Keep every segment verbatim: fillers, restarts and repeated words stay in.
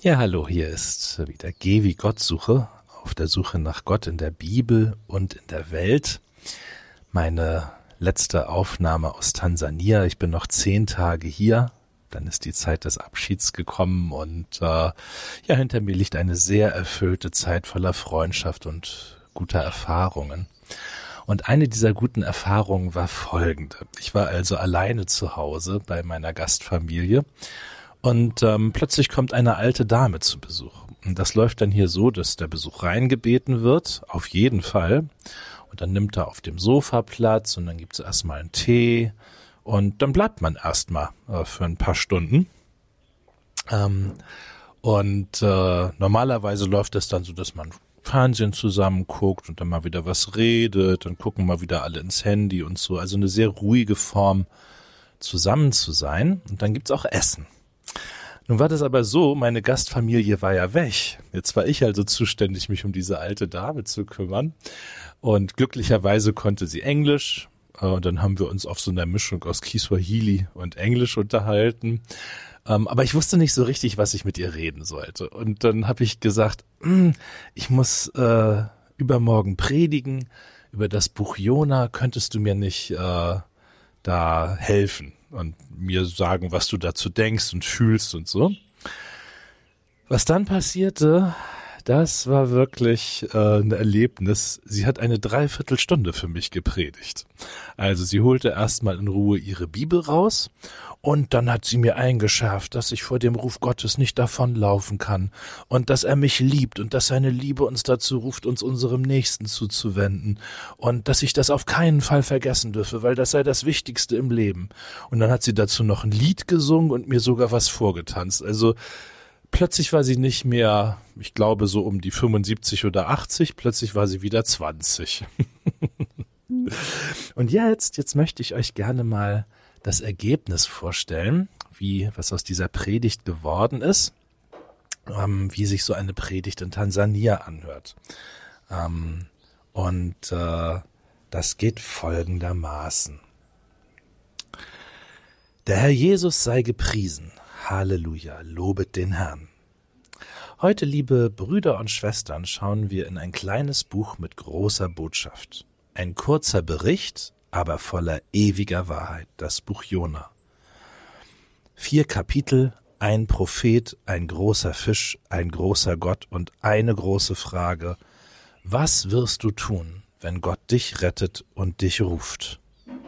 Ja, hallo, hier ist wieder G wie Gottsuche, auf der Suche nach Gott in der Bibel und in der Welt. Meine letzte Aufnahme aus Tansania, ich bin noch zehn Tage hier, dann ist die Zeit des Abschieds gekommen und äh, ja, hinter mir liegt eine sehr erfüllte Zeit voller Freundschaft und guter Erfahrungen. Und eine dieser guten Erfahrungen war folgende. Ich war also alleine zu Hause bei meiner Gastfamilie. Und ähm, plötzlich kommt eine alte Dame zu Besuch. Und das läuft dann hier so, dass der Besuch reingebeten wird, auf jeden Fall. Und dann nimmt er auf dem Sofa Platz und dann gibt es erstmal einen Tee. Und dann bleibt man erstmal äh, für ein paar Stunden. Ähm, und äh, normalerweise läuft es dann so, dass man Fernsehen zusammen guckt und dann mal wieder was redet. Dann gucken mal wieder alle ins Handy und so. Also eine sehr ruhige Form, zusammen zu sein. Und dann gibt's auch Essen. Nun war das aber so, meine Gastfamilie war ja weg. Jetzt war ich also zuständig, mich um diese alte Dame zu kümmern. Und glücklicherweise konnte sie Englisch. Und dann haben wir uns auf so einer Mischung aus Kiswahili und Englisch unterhalten. Aber ich wusste nicht so richtig, was ich mit ihr reden sollte. Und dann habe ich gesagt, ich muss äh, übermorgen predigen über das Buch Jona. Könntest du mir nicht äh, da helfen und mir sagen, was du dazu denkst und fühlst und so. Was dann passierte, das war wirklich äh, ein Erlebnis. Sie hat eine Dreiviertelstunde für mich gepredigt. Also sie holte erstmal in Ruhe ihre Bibel raus und dann hat sie mir eingeschärft, dass ich vor dem Ruf Gottes nicht davonlaufen kann und dass er mich liebt und dass seine Liebe uns dazu ruft, uns unserem Nächsten zuzuwenden und dass ich das auf keinen Fall vergessen dürfe, weil das sei das Wichtigste im Leben. Und dann hat sie dazu noch ein Lied gesungen und mir sogar was vorgetanzt. Also plötzlich war sie nicht mehr, ich glaube, so um die fünfundsiebzig oder achtzig, plötzlich war sie wieder zwanzig. Und jetzt, jetzt möchte ich euch gerne mal das Ergebnis vorstellen, wie, was aus dieser Predigt geworden ist, ähm, wie sich so eine Predigt in Tansania anhört. Ähm, und äh, das geht folgendermaßen. Der Herr Jesus sei gepriesen. Halleluja, lobet den Herrn. Heute, liebe Brüder und Schwestern, schauen wir in ein kleines Buch mit großer Botschaft. Ein kurzer Bericht, aber voller ewiger Wahrheit, das Buch Jona. Vier Kapitel, ein Prophet, ein großer Fisch, ein großer Gott und eine große Frage. Was wirst du tun, wenn Gott dich rettet und dich ruft?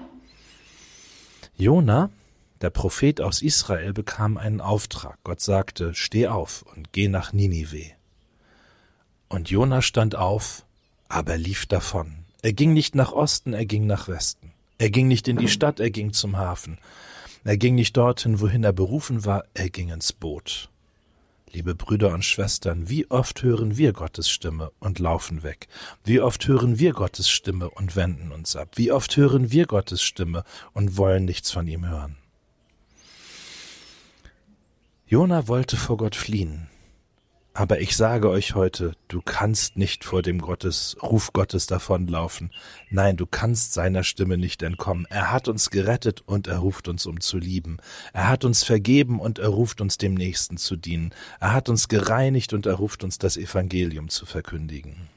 Jona, der Prophet aus Israel, bekam einen Auftrag. Gott sagte, steh auf und geh nach Ninive. Und Jona stand auf, aber lief davon. Er ging nicht nach Osten, er ging nach Westen. Er ging nicht in die Stadt, er ging zum Hafen. Er ging nicht dorthin, wohin er berufen war, er ging ins Boot. Liebe Brüder und Schwestern, wie oft hören wir Gottes Stimme und laufen weg? Wie oft hören wir Gottes Stimme und wenden uns ab? Wie oft hören wir Gottes Stimme und wollen nichts von ihm hören? Jona wollte vor Gott fliehen, aber ich sage euch heute, du kannst nicht vor dem Gottes, Ruf Gottes davonlaufen. Nein, du kannst seiner Stimme nicht entkommen. Er hat uns gerettet und er ruft uns, um zu lieben. Er hat uns vergeben und er ruft uns, dem Nächsten zu dienen. Er hat uns gereinigt und er ruft uns, das Evangelium zu verkündigen.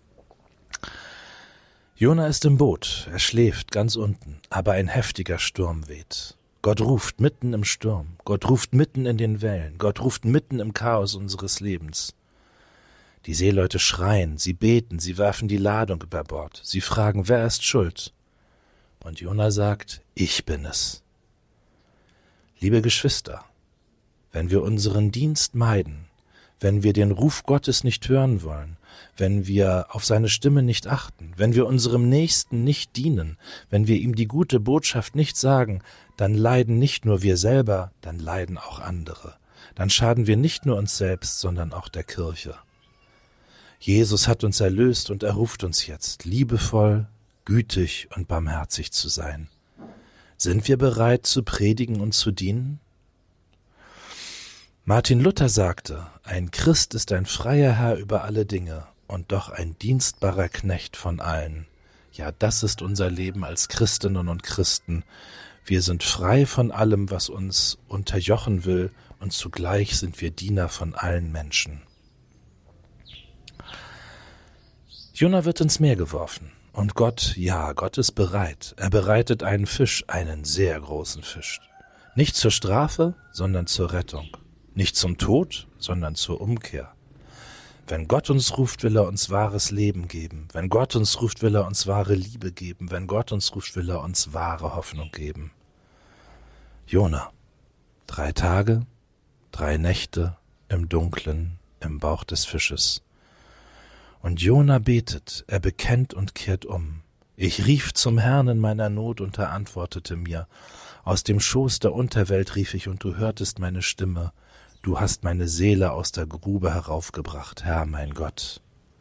Jona ist im Boot, er schläft ganz unten, aber ein heftiger Sturm weht. Gott ruft mitten im Sturm, Gott ruft mitten in den Wellen, Gott ruft mitten im Chaos unseres Lebens. Die Seeleute schreien, sie beten, sie werfen die Ladung über Bord, sie fragen, wer ist schuld? Und Jona sagt, ich bin es. Liebe Geschwister, wenn wir unseren Dienst meiden, wenn wir den Ruf Gottes nicht hören wollen, wenn wir auf seine Stimme nicht achten, wenn wir unserem Nächsten nicht dienen, wenn wir ihm die gute Botschaft nicht sagen, dann leiden nicht nur wir selber, dann leiden auch andere. Dann schaden wir nicht nur uns selbst, sondern auch der Kirche. Jesus hat uns erlöst und er ruft uns jetzt, liebevoll, gütig und barmherzig zu sein. Sind wir bereit zu predigen und zu dienen? Martin Luther sagte, ein Christ ist ein freier Herr über alle Dinge und doch ein dienstbarer Knecht von allen. Ja, das ist unser Leben als Christinnen und Christen. Wir sind frei von allem, was uns unterjochen will, und zugleich sind wir Diener von allen Menschen. Jona wird ins Meer geworfen. Und Gott, ja, Gott ist bereit. Er bereitet einen Fisch, einen sehr großen Fisch. Nicht zur Strafe, sondern zur Rettung. Nicht zum Tod, sondern zur Umkehr. Wenn Gott uns ruft, will er uns wahres Leben geben. Wenn Gott uns ruft, will er uns wahre Liebe geben. Wenn Gott uns ruft, will er uns wahre Hoffnung geben. Jona, drei Tage, drei Nächte im Dunkeln, im Bauch des Fisches. Und Jona betet, er bekennt und kehrt um. Ich rief zum Herrn in meiner Not und er antwortete mir. Aus dem Schoß der Unterwelt rief ich und du hörtest meine Stimme. Du hast meine Seele aus der Grube heraufgebracht, Herr mein Gott.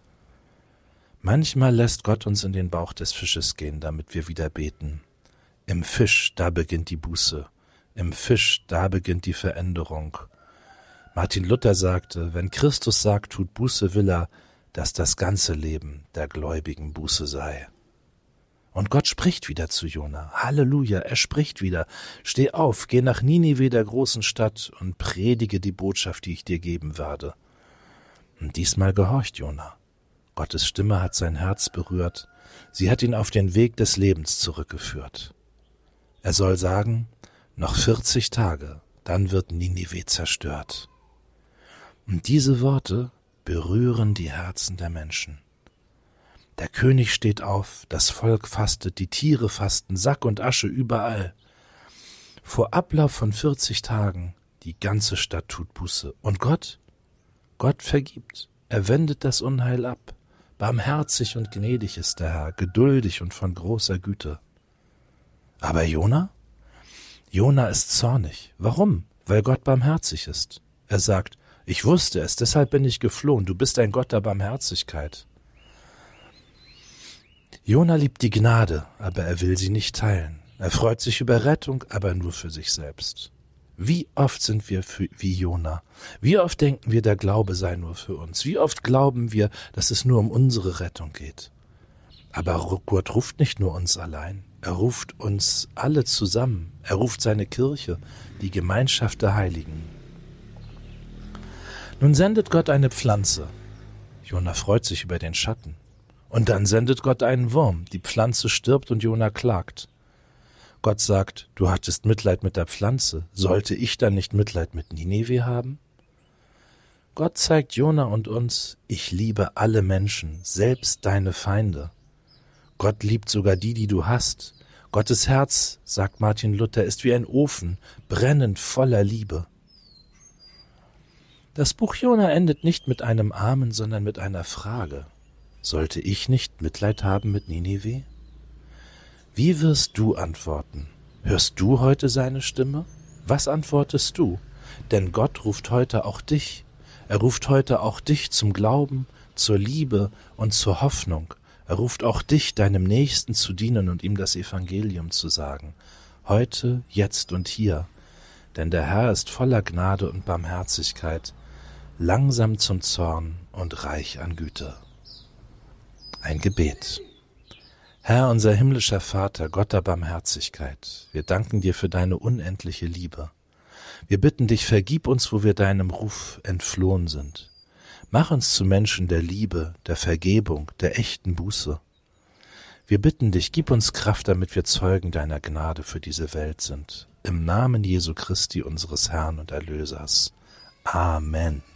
Manchmal lässt Gott uns in den Bauch des Fisches gehen, damit wir wieder beten. Im Fisch, da beginnt die Buße. Im Fisch, da beginnt die Veränderung. Martin Luther sagte, wenn Christus sagt, tut Buße, will er, dass das ganze Leben der Gläubigen Buße sei. Und Gott spricht wieder zu Jona. Halleluja, er spricht wieder. Steh auf, geh nach Ninive, der großen Stadt, und predige die Botschaft, die ich dir geben werde. Und diesmal gehorcht Jona. Gottes Stimme hat sein Herz berührt. Sie hat ihn auf den Weg des Lebens zurückgeführt. Er soll sagen, noch vierzig Tage, dann wird Ninive zerstört. Und diese Worte berühren die Herzen der Menschen. Der König steht auf, das Volk fastet, die Tiere fasten, Sack und Asche überall. Vor Ablauf von vierzig Tagen, die ganze Stadt tut Buße. Und Gott? Gott vergibt, er wendet das Unheil ab. Barmherzig und gnädig ist der Herr, geduldig und von großer Güte. Aber Jona? Jona ist zornig. Warum? Weil Gott barmherzig ist. Er sagt, ich wusste es, deshalb bin ich geflohen, du bist ein Gott der Barmherzigkeit. Jona liebt die Gnade, aber er will sie nicht teilen. Er freut sich über Rettung, aber nur für sich selbst. Wie oft sind wir für, wie Jona? Wie oft denken wir, der Glaube sei nur für uns? Wie oft glauben wir, dass es nur um unsere Rettung geht? Aber Gott ruft nicht nur uns allein, er ruft uns alle zusammen. Er ruft seine Kirche, die Gemeinschaft der Heiligen. Nun sendet Gott eine Pflanze. Jona freut sich über den Schatten. Und dann sendet Gott einen Wurm. Die Pflanze stirbt und Jona klagt. Gott sagt, du hattest Mitleid mit der Pflanze. Sollte ich dann nicht Mitleid mit Ninive haben? Gott zeigt Jona und uns, ich liebe alle Menschen, selbst deine Feinde. Gott liebt sogar die, die du hast. Gottes Herz, sagt Martin Luther, ist wie ein Ofen, brennend voller Liebe. Das Buch Jona endet nicht mit einem Amen, sondern mit einer Frage. Sollte ich nicht Mitleid haben mit Ninive? Wie wirst du antworten? Hörst du heute seine Stimme? Was antwortest du? Denn Gott ruft heute auch dich. Er ruft heute auch dich zum Glauben, zur Liebe und zur Hoffnung. Er ruft auch dich, deinem Nächsten zu dienen und ihm das Evangelium zu sagen. Heute, jetzt und hier. Denn der Herr ist voller Gnade und Barmherzigkeit, langsam zum Zorn und reich an Güte. Ein Gebet. Herr, unser himmlischer Vater, Gott der Barmherzigkeit, wir danken dir für deine unendliche Liebe. Wir bitten dich, vergib uns, wo wir deinem Ruf entflohen sind. Mach uns zu Menschen der Liebe, der Vergebung, der echten Buße. Wir bitten dich, gib uns Kraft, damit wir Zeugen deiner Gnade für diese Welt sind. Im Namen Jesu Christi, unseres Herrn und Erlösers. Amen.